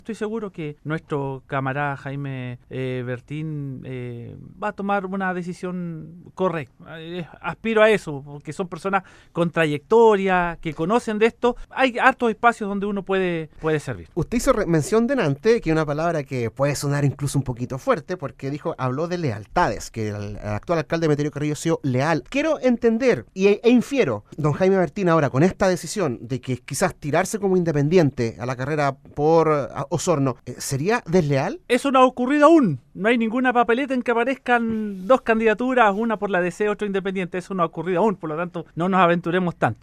Estoy seguro que nuestro camarada Jaime Bertín va a tomar una decisión correcta. Aspiro a eso, porque son personas con trayectoria, que conocen de esto. Hay hartos espacios donde uno puede servir. Usted hizo mención delante, que una palabra que puede sonar incluso un poquito fuerte, porque habló de lealtades, que el actual alcalde Meterio Carrillo ha sido leal. Quiero entender e infiero, don Jaime Bertín, ahora con esta decisión de que quizás tirarse como independiente a la carrera por Osorno, ¿sería desleal? Eso no ha ocurrido aún. No hay ninguna papeleta en que aparezcan dos candidaturas, una por la DC, otra independiente. Eso no ha ocurrido aún, por lo tanto no nos aventuremos tanto.